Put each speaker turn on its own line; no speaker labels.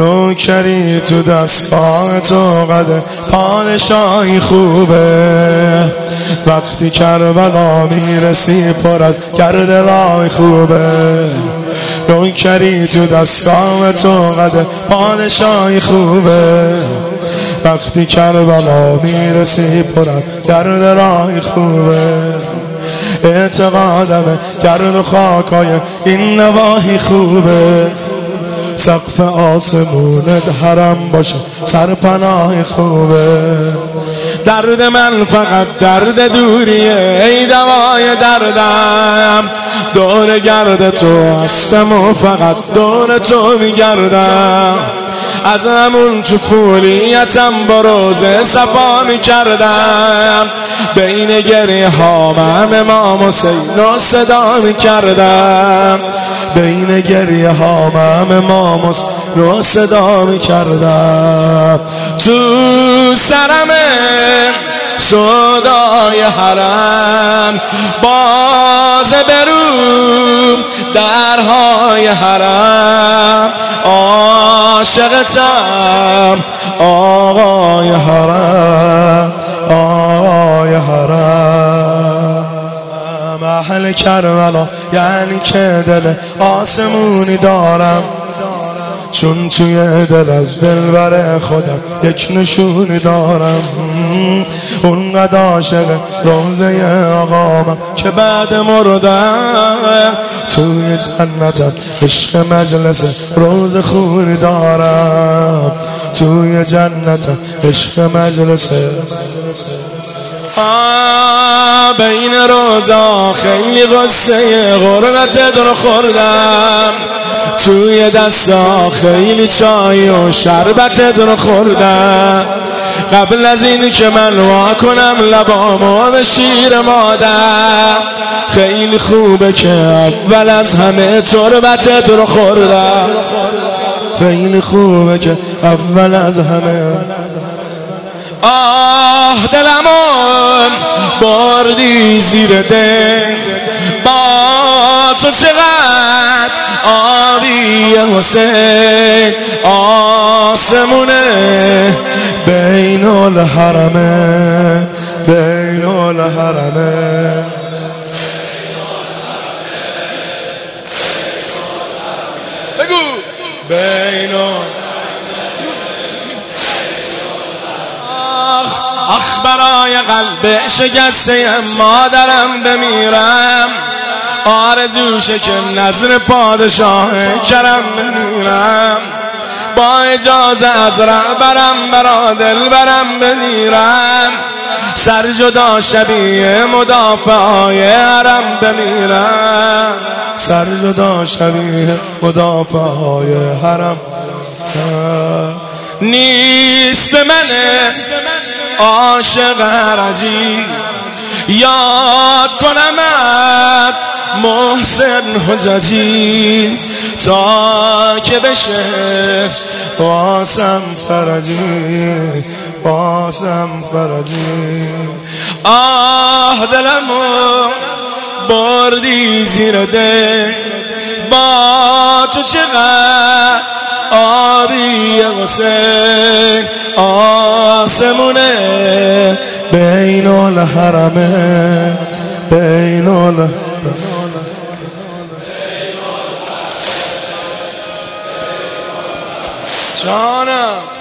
نوکری تو دستگاه تو قده پادشاهی خوبه، وقتی کربلا میرسی پر از گرد راه خوبه. نوکری تو دستگاه تو قده پادشاهی خوبه، وقتی کربلا میرسی پر از گرد راه خوبه. اعتقادم گرد و خاکای این نواحی خوبه، سقف آسمونت حرم باشه سرپناه خوبه. درد من فقط درد دوریه ای دوای دردم، دور گرد تو هستم و فقط دور تو میگردم. از همون طفولیتم با روزه صفا میکردم، بین گریه هام امام حسین رو صدا میکردم، بین گریه هام امام حسین رو صدا میکردم. تو سرم صدای حرم باز بروم درهای حرم، عاشقتم آقای حرم، آقای حرم. اهل کربلا یعنی که دل آسمونی دارم، چون توی دل از دلبر خودم یک نشونی دارم. اونقدر عاشق روزه آقامم که بعد مردم توی جنتم عشق مجلس روز خونی دارم، توی جنتم عشق مجلس. بین روزا خیلی غصه غربتت رو خوردم، توی دستا خیلی چای و شربتت رو خوردم. قبل از این که من وا کنم لبامو به شیر مادر، خیلی خوبه که اول از همه تربتت رو خوردم، خیلی خوبه که اول از همه. آه دلمون بردی زیر دل، با تو چقدر آبی حسین. آسمونه بین الحرمه، بین الحرمه. بگو بین برای قلب شکسته مادرم بمیرم، آرزوشه که نظر پادشاه کرم بمیرم. با اجازه از رهبرم برا دلبرم بمیرم، سر جدا شبیه مدافعای حرم بمیرم، سر جدا شبیه مدافعای حرم. نیست به منه عاشق هرجی یاد کنم از محسن حججی، تا که بشه باسم فرجی، باسم فرجی. آه دلمو بردی زیر دل، با تو چقدر آبی حسین. آسمونه بین الحرمه، بین الحرمه. جانم